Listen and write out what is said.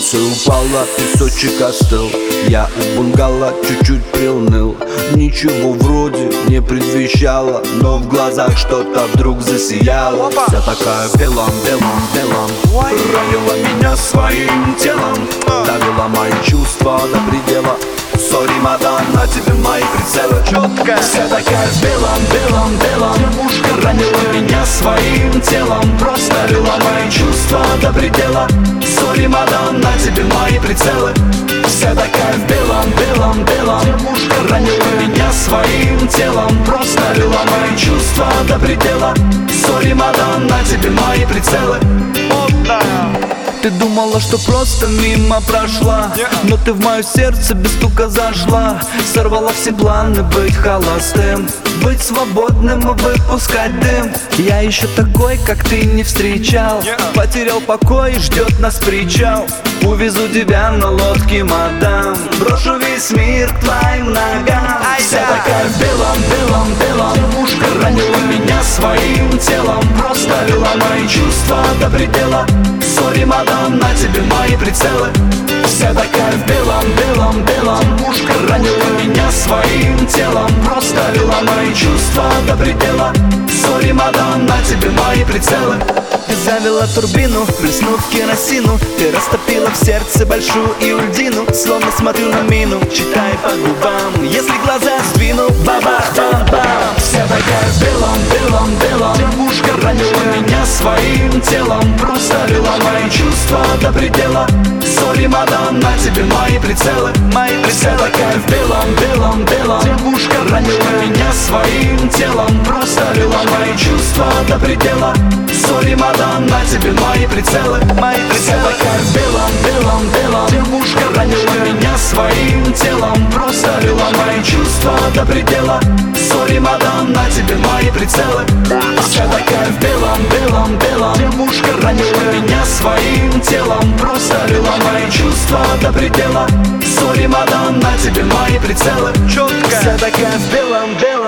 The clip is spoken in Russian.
Солнце упало, песочек остыл. Я у бунгало чуть-чуть приуныл. Ничего вроде не предвещало, но в глазах что-то вдруг засияло. Вся такая в белом, белом, белом. Ранила меня своим телом, давила мои чувства до предела. Сори, мадам, на тебе мои прицелы. Четко. Вся такая в белом, белом, белом. Ранила меня своим телом, просто давила мои чувства до предела. Сори, мадам, на тебе мои прицелы. Вся такая в белом, белом, белом. Ранила меня своим телом, просто давила мои чувства до предела. Сори, мадам, на тебе мои прицелы. Ты думала, что просто мимо прошла, но ты в мое сердце без стука зашла. Сорвала все планы быть холостым, быть свободным и выпускать дым. Я еще такой, как ты, не встречал. Потерял покой и ждет нас причал. Увезу тебя на лодке, мадам, брошу весь мир к твоим ногам. Вся такая в белом, белом, белом. Ранила меня своим телом, просто давила мои чувства до предела. Сори, мадам, на тебе мои прицелы. Вся такая в белом, белом, белом. Ранила меня своим телом, просто давила мои чувства до предела. Сори, мадам, на тебе мои прицелы. Ты завела турбину, плеснув керосину. Ты растопила в сердце большую иудину. Словно смотрю на мину, читай по губам. Если глаза сдвину, бабах-бам-бам. Вся такая в белом, белом, белом. Ранила меня своим телом, просто давила мои чувства до предела. Сори, мадам, на тебе мои прицелы. Вся такая в белом, белом, белом. Ранила меня своим телом, просто давила мои чувства до предела. Сори, мадам, на тебе мои прицелы. Вся такая в белом, белом, белом. Ранила меня своим телом, просто давила мои чувства до предела. Сори, мадам, на тебе мои прицелы. Вся такая в белом, белом, белом. Ранила меня своим телом, просто давила мои чувства до предела. Сори, мадам, на тебе мои прицелы. Четко. Вся такая в белом, белом.